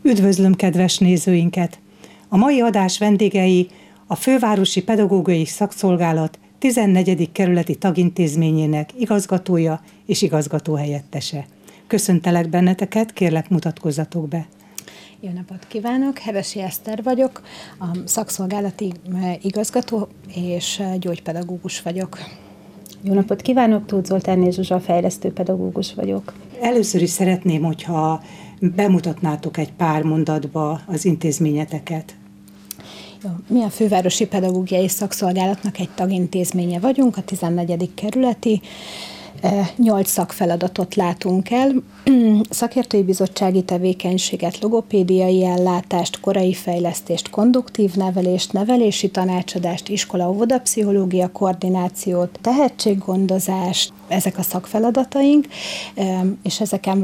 Üdvözlöm kedves nézőinket! A mai adás vendégei a Fővárosi Pedagógiai Szakszolgálat 14. kerületi tagintézményének igazgatója és igazgatóhelyettese. Köszöntelek benneteket, kérlek mutatkozzatok be. Jó napot kívánok, Hevesi Eszter vagyok, a szakszolgálati igazgató és gyógypedagógus vagyok. Jó napot kívánok, Tóth Zoltán Zsuzsa, fejlesztő pedagógus vagyok. Először is szeretném, hogyha bemutatnátok egy pár mondatba az intézményeteket. Mi a Fővárosi Pedagógiai Szakszolgálatnak egy tagintézménye vagyunk, a 14. kerületi. 8 szakfeladatot látunk el, szakértői bizottsági tevékenységet, logopédiai ellátást, korai fejlesztést, konduktív nevelést, nevelési tanácsadást, iskola-óvoda pszichológia koordinációt, tehetséggondozást, ezek a szakfeladataink, és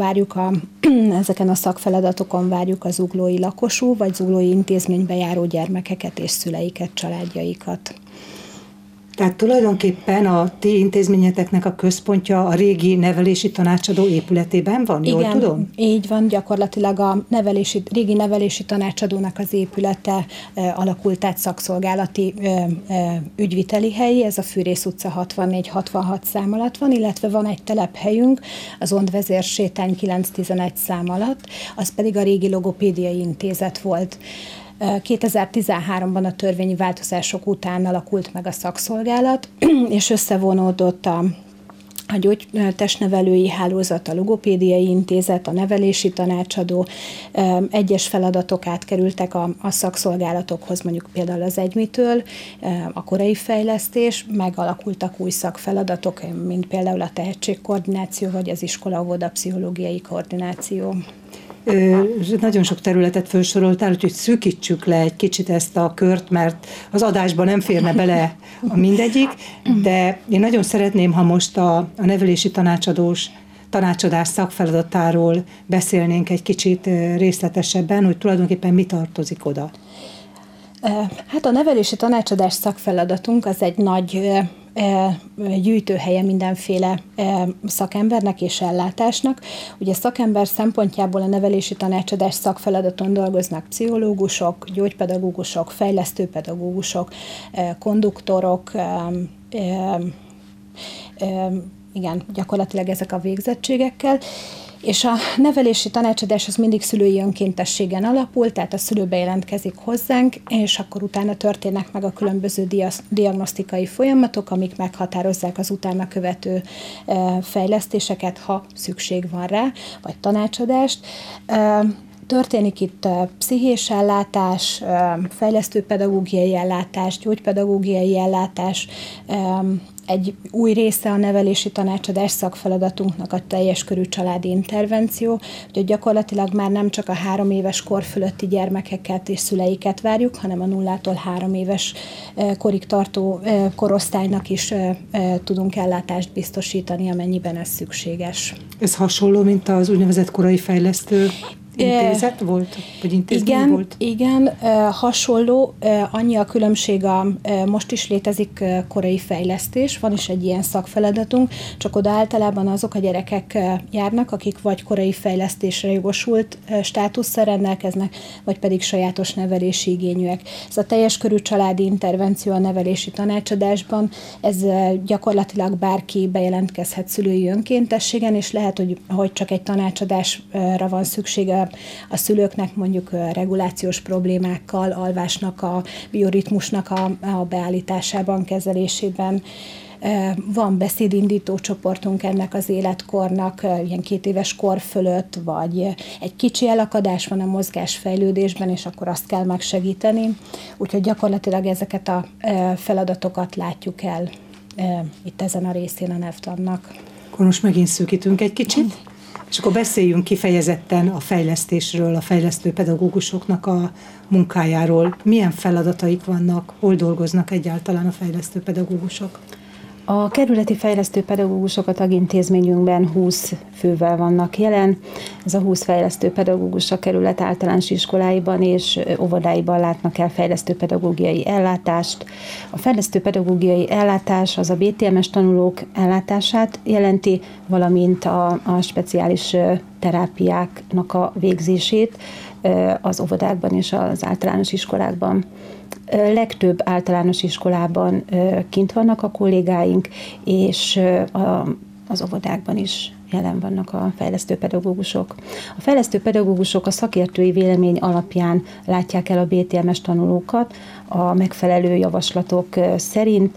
ezeken a szakfeladatokon várjuk az zuglói lakosú vagy zuglói intézménybe járó gyermekeket és szüleiket, családjaikat. Tehát tulajdonképpen a ti intézményeteknek a központja a régi nevelési tanácsadó épületében van, jól tudom? Így van, gyakorlatilag a régi nevelési tanácsadónak az épülete alakult át szakszolgálati ügyviteli helyi, ez a Fűrész utca 64-66 szám alatt van, illetve van egy telephelyünk, az Ondvezérsétány 911 szám alatt, az pedig a régi logopédiai intézet volt. 2013-ban a törvényi változások után alakult meg a szakszolgálat, és összevonódott a gyógytestnevelői hálózat, a logopédiai intézet, a nevelési tanácsadó, egyes feladatok átkerültek a szakszolgálatokhoz, mondjuk például az egymitől, a korai fejlesztés, megalakultak új szakfeladatok, mint például a tehetségkoordináció, vagy az iskola-óvoda pszichológiai koordináció. Nagyon sok területet felsoroltál, úgyhogy szűkítsük le egy kicsit ezt a kört, mert az adásban nem férne bele a mindegyik, de én nagyon szeretném, ha most a nevelési tanácsadás szakfeladatáról beszélnénk egy kicsit részletesebben, hogy tulajdonképpen mi tartozik oda. Hát a nevelési tanácsadás szakfeladatunk az egy nagy gyűjtőhelye mindenféle szakembernek és ellátásnak. Ugye szakember szempontjából a nevelési tanácsadás szakfeladaton dolgoznak pszichológusok, gyógypedagógusok, fejlesztőpedagógusok, konduktorok, igen, gyakorlatilag ezek a végzettségekkel. És a nevelési tanácsadás az mindig szülői önkéntességen alapul, tehát a szülő bejelentkezik hozzánk, és akkor utána történnek meg a különböző diagnosztikai folyamatok, amik meghatározzák az utána követő fejlesztéseket, ha szükség van rá, vagy tanácsadást. Történik itt pszichés ellátás, fejlesztőpedagógiai ellátás, gyógypedagógiai ellátás, egy új része a nevelési tanácsadás szakfeladatunknak a teljes körű családi intervenció, hogy gyakorlatilag már nem csak a 3 éves kor fölötti gyermekeket és szüleiket várjuk, hanem a 0-tól 3 éves korig tartó korosztálynak is tudunk ellátást biztosítani, amennyiben ez szükséges. Ez hasonló, mint az úgynevezett korai fejlesztő intézet volt? Vagy intézmény volt? Igen, hasonló. Annyi a különbség, most is létezik korai fejlesztés, van is egy ilyen szakfeladatunk, csak oda általában azok a gyerekek járnak, akik vagy korai fejlesztésre jogosult státusszal rendelkeznek, vagy pedig sajátos nevelési igényűek. Ez a teljes körű családi intervenció a nevelési tanácsadásban, ez gyakorlatilag bárki bejelentkezhet szülői önkéntességen, és lehet, hogy csak egy tanácsadásra van szüksége a szülőknek, mondjuk regulációs problémákkal, alvásnak, a bioritmusnak a beállításában, kezelésében. Van beszédindító csoportunk ennek az életkornak, ilyen 2 éves kor fölött, vagy egy kicsi elakadás van a mozgásfejlődésben, és akkor azt kell megsegíteni. Úgyhogy gyakorlatilag ezeket a feladatokat látjuk el itt ezen a részén a NEVTAN-nak. Akkor most megint szűkítünk egy kicsit, és akkor beszéljünk kifejezetten a fejlesztésről, a fejlesztő pedagógusoknak a munkájáról. Milyen feladataik vannak, hol dolgoznak egyáltalán a fejlesztő pedagógusok? A kerületi fejlesztő pedagógusok a tagintézményünkben 20 fővel vannak jelen. Ez a 20 fejlesztő pedagógus a kerület általános iskoláiban és óvodáiban látnak el fejlesztő pedagógiai ellátást. A fejlesztő pedagógiai ellátás az a BTMS tanulók ellátását jelenti, valamint a speciális terápiáknak a végzését az óvodákban és az általános iskolákban. Legtöbb általános iskolában kint vannak a kollégáink, és az óvodákban is jelen vannak a fejlesztő pedagógusok. A fejlesztő pedagógusok a szakértői vélemény alapján látják el a BTMS tanulókat, a megfelelő javaslatok szerint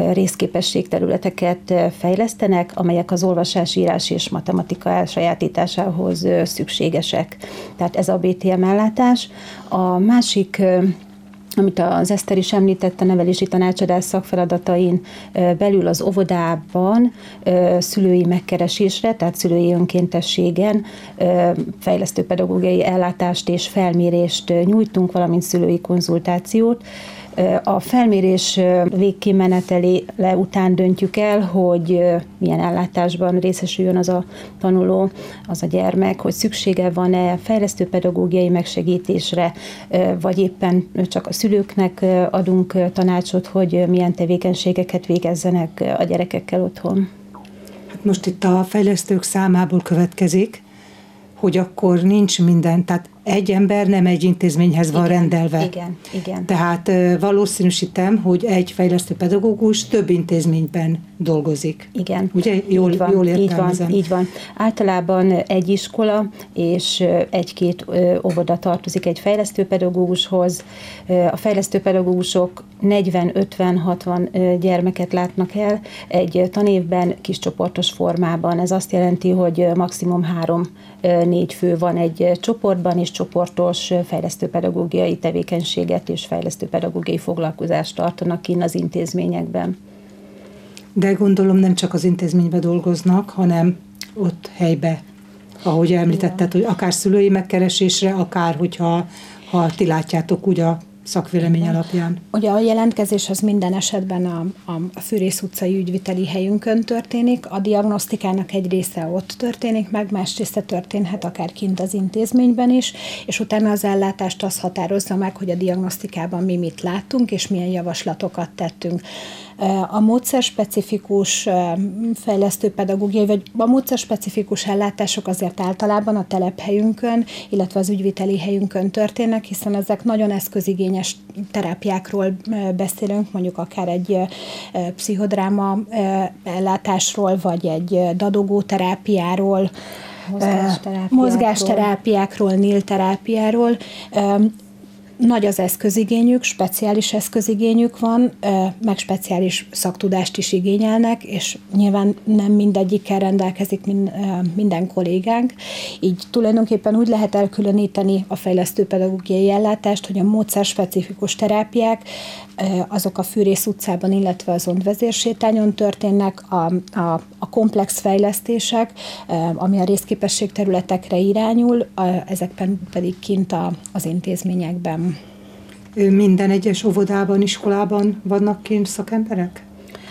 részképességterületeket fejlesztenek, amelyek az olvasás, írás és matematika elsajátításához szükségesek. Tehát ez a BTM ellátás. A másik, amit az Eszter is említett, a nevelési tanácsadás szakfeladatain belül az óvodában szülői megkeresésre, tehát szülői önkéntességen fejlesztő pedagógiai ellátást és felmérést nyújtunk, valamint szülői konzultációt. A felmérés végkimenetele után döntjük el, hogy milyen ellátásban részesüljön az a tanuló, az a gyermek, hogy szüksége van-e fejlesztő pedagógiai megsegítésre, vagy éppen csak a szülőknek adunk tanácsot, hogy milyen tevékenységeket végezzenek a gyerekekkel otthon. Hát most itt a fejlesztők számából következik, hogy akkor nincs minden, tehát egy ember nem egy intézményhez van rendelve. Igen. Tehát valószínűsítem, hogy egy fejlesztő pedagógus több intézményben dolgozik. Igen. Ugye? Jól értelmezem. Így van. Általában egy iskola és egy-két óvoda tartozik egy fejlesztő pedagógushoz. A fejlesztő pedagógusok 40-50-60 gyermeket látnak el egy tanévben kiscsoportos formában. Ez azt jelenti, hogy maximum 3-4 fő van egy csoportban, és csoportos fejlesztőpedagógiai tevékenységet és fejlesztőpedagógiai foglalkozást tartanak kinn az intézményekben. De gondolom nem csak az intézményben dolgoznak, hanem ott helybe, ahogy említetted, hogy akár szülői megkeresésre, akár hogyha ti látjátok úgy a szakvélemény alapján. Ugye a jelentkezés az minden esetben a Fűrész utcai ügyviteli helyünkön történik, a diagnosztikának egy része ott történik meg, más része történhet akár kint az intézményben is, és utána az ellátást az határozza meg, hogy a diagnosztikában mi mit láttunk, és milyen javaslatokat tettünk. A módszerspecifikus fejlesztőpedagógiai, vagy a módszerspecifikus ellátások azért általában a telephelyünkön, illetve az ügyviteli helyünkön történnek, hiszen ezek nagyon eszközigényes terápiákról beszélünk, mondjuk akár egy pszichodráma ellátásról, vagy egy dadogó terápiáról, mozgásterápiákról, nilterápiáról. Nagy az eszközigényük, speciális eszközigényük van, meg speciális szaktudást is igényelnek, és nyilván nem mindegyikkel rendelkezik minden kollégánk. Így tulajdonképpen úgy lehet elkülöníteni a fejlesztőpedagógiai ellátást, hogy a módszerspecifikus terápiák azok a Fűrész utcában, illetve az Ondvezérsétányon történnek, a komplex fejlesztések, ami a részképesség területekre irányul, ezekben pedig kint az intézményekben. Minden egyes óvodában, iskolában vannak kint szakemberek?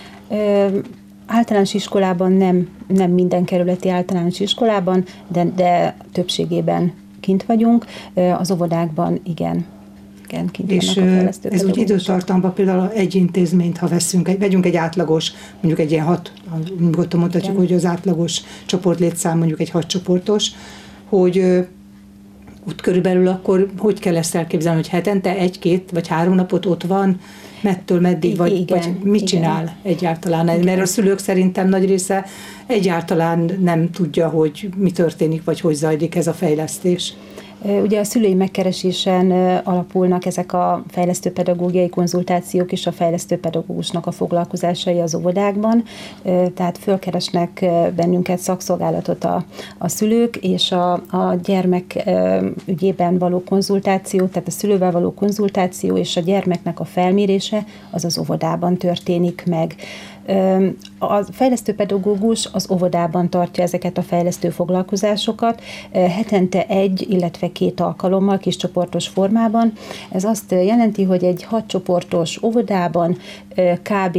Általános iskolában nem minden kerületi általános iskolában, de többségében kint vagyunk, az óvodákban igen. És ez úgy időtartamban például egy intézményt, ha vegyünk egy átlagos, mondjuk egy ilyen nyugodtan mondhatjuk, hogy az átlagos csoportlétszám mondjuk egy 6 csoportos, hogy ott körülbelül akkor hogy kell ezt elképzelni, hogy hetente 1-2 vagy 3 napot ott van, mettől meddig, vagy mit csinál egyáltalán? Igen. Mert a szülők szerintem nagy része egyáltalán nem tudja, hogy mi történik, vagy hogy zajlik ez a fejlesztés. Ugye a szülői megkeresésen alapulnak ezek a fejlesztőpedagógiai konzultációk és a fejlesztőpedagógusnak a foglalkozásai az óvodákban, tehát fölkeresnek bennünket szakszolgálatot a szülők, és a gyermek ügyében való konzultáció, tehát a szülővel való konzultáció és a gyermeknek a felmérése az óvodában történik meg. A fejlesztőpedagógus az óvodában tartja ezeket a fejlesztő foglalkozásokat, hetente 1, illetve 2 alkalommal kiscsoportos formában. Ez azt jelenti, hogy egy 6 csoportos óvodában kb.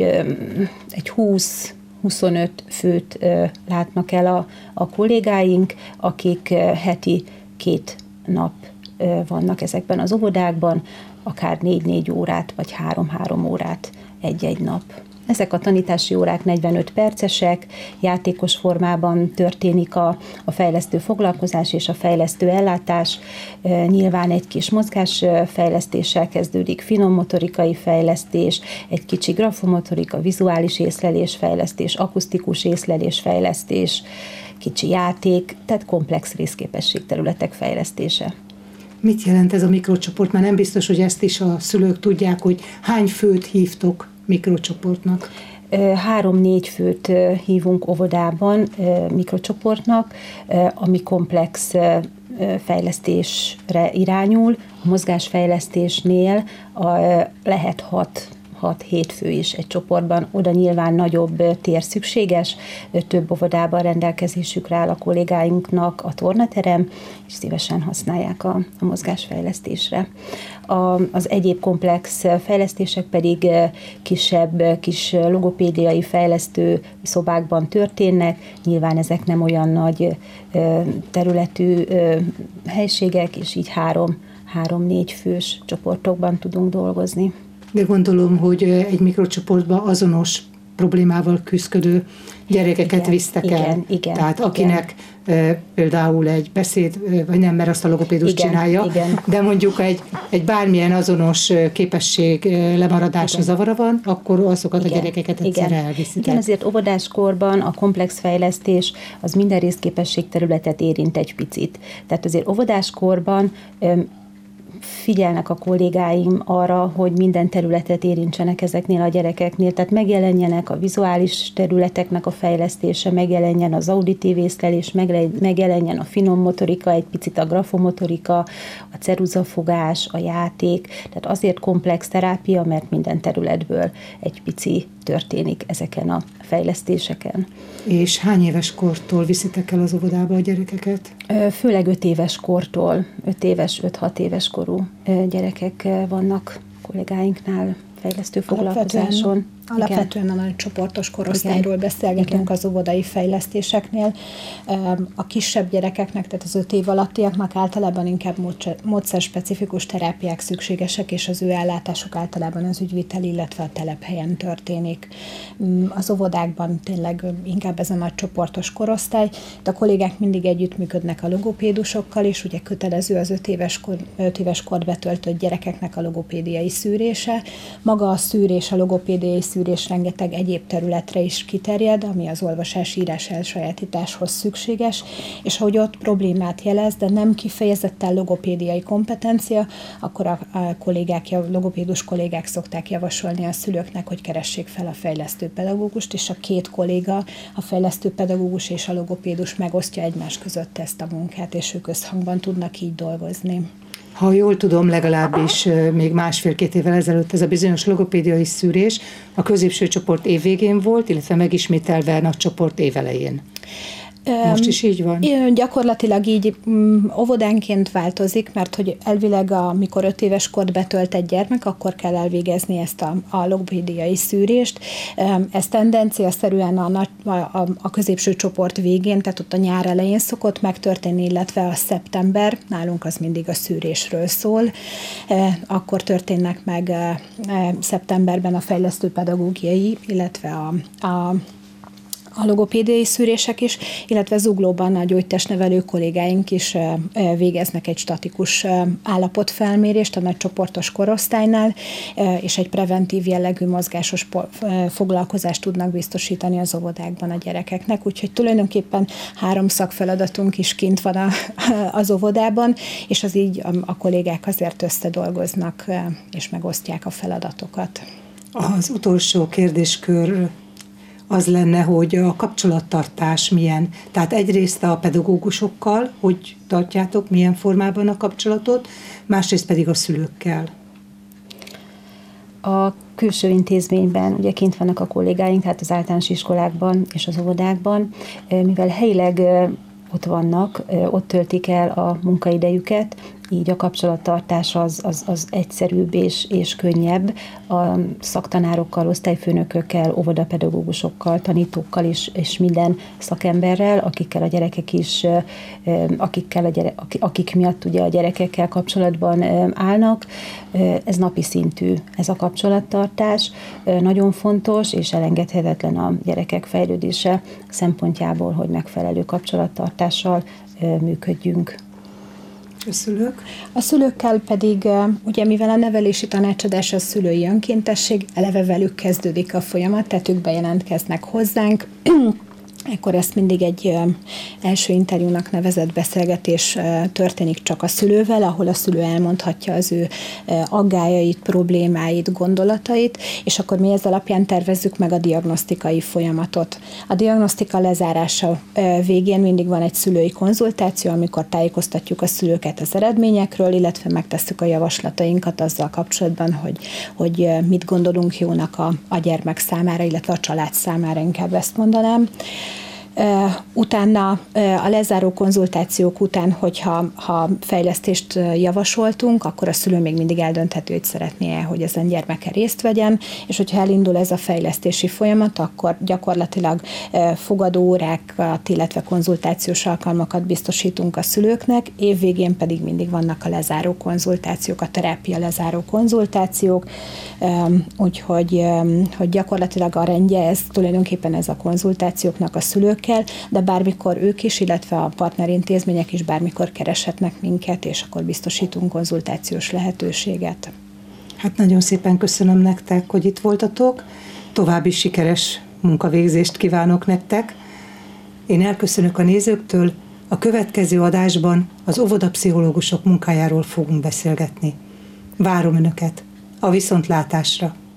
egy 20-25 főt látnak el a kollégáink, akik heti 2 nap vannak ezekben az óvodákban, akár 4-4 órát, vagy 3-3 órát egy-egy nap. Ezek a tanítási órák 45 percesek, játékos formában történik a fejlesztő foglalkozás és a fejlesztő ellátás. Nyilván egy kis mozgásfejlesztéssel kezdődik, finom motorikai fejlesztés, egy kicsi grafomotorika, vizuális észlelésfejlesztés, akusztikus észlelésfejlesztés, kicsi játék, tehát komplex részképességterületek fejlesztése. Mit jelent ez a mikrocsoport? Már nem biztos, hogy ezt is a szülők tudják, hogy hány főt hívtok mikrocsoportnak? 3-4 főt hívunk óvodában mikrocsoportnak, ami komplex fejlesztésre irányul. A mozgásfejlesztésnél lehet 6-7 fő is egy csoportban, oda nyilván nagyobb tér szükséges, több óvodában rendelkezésükre áll a kollégáinknak a tornaterem, és szívesen használják a mozgásfejlesztésre. Az egyéb komplex fejlesztések pedig kisebb, kis logopédiai fejlesztő szobákban történnek, nyilván ezek nem olyan nagy területű helységek, és így 3-4 fős csoportokban tudunk dolgozni. De gondolom, hogy egy mikrocsoportban azonos problémával küzdő gyerekeket visztek el. Igen. Tehát akinek például egy beszéd, vagy nem, mert azt a logopédus csinálja, de mondjuk egy bármilyen azonos képesség lemaradása, zavara van, akkor azokat a gyerekeket egyszerre elviszitek. Igen, azért óvodáskorban a komplex fejlesztés az minden részképesség területet érint egy picit. Tehát azért óvodáskorban figyelnek a kollégáim arra, hogy minden területet érintsenek ezeknél a gyerekeknél, tehát megjelenjenek a vizuális területeknek a fejlesztése, megjelenjen az auditív észlelés, megjelenjen a finom motorika, egy picit a grafomotorika, a ceruzafogás, a játék, tehát azért komplex terápia, mert minden területből egy pici történik ezeken a fejlesztéseken. És hány éves kortól viszitek el az óvodába a gyerekeket? Főleg 5 éves kortól, 5 éves korú gyerekek vannak kollégáinknál fejlesztő foglalkozáson. Alapvetően a nagy csoportos korosztályról beszélgetünk az óvodai fejlesztéseknél. A kisebb gyerekeknek, tehát az 5 év alattiaknak általában inkább módszerspecifikus terápiák szükségesek, és az ő ellátásuk általában az ügyvitel, illetve a telephelyen történik. Az óvodákban tényleg inkább ez a nagy csoportos korosztály, de a kollégák mindig együttműködnek a logopédusokkal, és ugye kötelező az 5 éves kort betöltött gyerekeknek a logopédiai szűrése. Maga a szűrés, a logopédiai szűrés rengeteg egyéb területre is kiterjed, ami az olvasás-írás elsajátításhoz szükséges, és ahogy ott problémát jelez, de nem kifejezetten logopédiai kompetencia, akkor a logopédus kollégák szokták javasolni a szülőknek, hogy keressék fel a fejlesztőpedagógust, és a 2 kolléga, a fejlesztőpedagógus és a logopédus megosztja egymás között ezt a munkát, és ők összhangban tudnak így dolgozni. Ha jól tudom, legalábbis még 1,5-2 évvel ezelőtt ez a bizonyos logopédiai szűrés a középső csoport évvégén volt, illetve megismételve a nagy csoport évelején. Most is így van? Gyakorlatilag így óvodánként változik, mert hogy elvileg amikor 5 éves kort betölt egy gyermek, akkor kell elvégezni ezt a logopédiai szűrést. Ez tendenciaszerűen a középső csoport végén, tehát ott a nyár elején szokott megtörténni, illetve a szeptember, nálunk az mindig a szűrésről szól. Akkor történnek meg szeptemberben a fejlesztőpedagógiai, illetve a logopédiai szűrések is, illetve Zuglóban a gyógytestnevelő kollégáink is végeznek egy statikus állapotfelmérést a nagy csoportos korosztálynál, és egy preventív jellegű mozgásos foglalkozást tudnak biztosítani az óvodákban a gyerekeknek, úgyhogy tulajdonképpen 3 szakfeladatunk is kint van az óvodában, és az így a kollégák azért összedolgoznak, és megosztják a feladatokat. Az utolsó kérdéskör az lenne, hogy a kapcsolattartás milyen. Tehát egyrészt a pedagógusokkal, hogy tartjátok, milyen formában a kapcsolatot, másrészt pedig a szülőkkel. A külső intézményben, ugye kint vannak a kollégáink, tehát az általános iskolákban és az óvodákban, mivel helyileg ott vannak, ott töltik el a munkaidejüket, így a kapcsolattartás az egyszerűbb és könnyebb a szaktanárokkal, osztályfőnökökkel, óvodapedagógusokkal, tanítókkal is, és minden szakemberrel, akikkel a gyerekek is, akik miatt ugye a gyerekekkel kapcsolatban állnak. Ez napi szintű, ez a kapcsolattartás. Nagyon fontos és elengedhetetlen a gyerekek fejlődése szempontjából, hogy megfelelő kapcsolattartással működjünk. A szülők? A szülőkkel pedig, ugye mivel a nevelési tanácsadás a szülői önkéntesség, eleve velük kezdődik a folyamat, tehát ők bejelentkeznek hozzánk, akkor ezt mindig egy első interjúnak nevezett beszélgetés történik csak a szülővel, ahol a szülő elmondhatja az ő aggályait, problémáit, gondolatait, és akkor mi ez alapján tervezzük meg a diagnosztikai folyamatot. A diagnosztika lezárása végén mindig van egy szülői konzultáció, amikor tájékoztatjuk a szülőket az eredményekről, illetve megtesszük a javaslatainkat azzal kapcsolatban, hogy mit gondolunk jónak a gyermek számára, illetve a család számára, inkább ezt mondanám. Utána a lezáró konzultációk után, hogyha fejlesztést javasoltunk, akkor a szülő még mindig eldöntheti, hogy szeretné-e, hogy ezen gyermeke részt vegyen, és hogyha elindul ez a fejlesztési folyamat, akkor gyakorlatilag fogadóórákat, illetve konzultációs alkalmakat biztosítunk a szülőknek, évvégén pedig mindig vannak a lezáró konzultációk, a terápia lezáró konzultációk, úgyhogy hogy gyakorlatilag a rendje ez tulajdonképpen ez a konzultációknak a szülőkkel, de bármikor ők is, illetve a partnerintézmények is bármikor kereshetnek minket, és akkor biztosítunk konzultációs lehetőséget. Hát nagyon szépen köszönöm nektek, hogy itt voltatok. További sikeres munkavégzést kívánok nektek. Én elköszönök a nézőktől. A következő adásban az óvodapszichológusok munkájáról fogunk beszélgetni. Várom Önöket. A viszontlátásra!